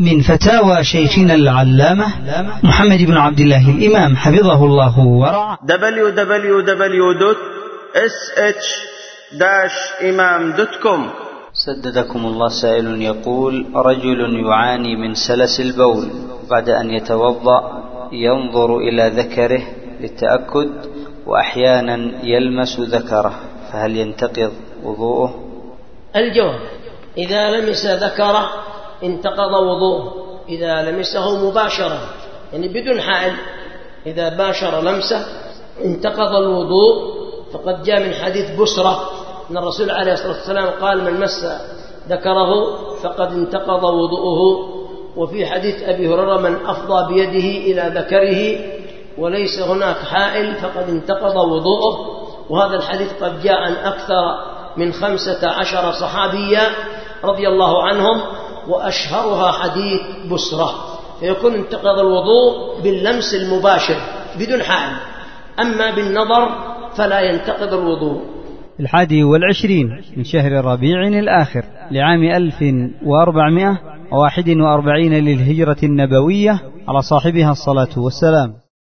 من فتاوى شيخنا العلامة محمد بن عبد الله الإمام حفظه الله ورعاه. www.sh-imam.com. سددكم الله. سائل يقول: رجل يعاني من سلس البول، بعد أن يتوضأ ينظر إلى ذكره للتأكد، وأحيانا يلمس ذكره، فهل ينتقض وضوءه؟ الجواب: إذا لمس ذكره انتقض وضوءه، إذا لمسه مباشرة يعني بدون حائل، إذا باشر لمسه انتقض الوضوء. فقد جاء من حديث بسرة أن الرسول عليه الصلاة والسلام قال: من مس ذكره فقد انتقض وضوءه. وفي حديث أبي هريرة: من أفضى بيده إلى ذكره وليس هناك حائل فقد انتقض وضوءه. وهذا الحديث قد جاء عن أكثر من 15 صحابيا رضي الله عنهم، وأشهرها حديث بسرة، فيكون انتقض الوضوء باللمس المباشر بدون حائل، أما بالنظر فلا ينتقض الوضوء. 21 من شهر ربيع الآخر لعام 1441 للهجرة النبوية، على صاحبها الصلاة والسلام.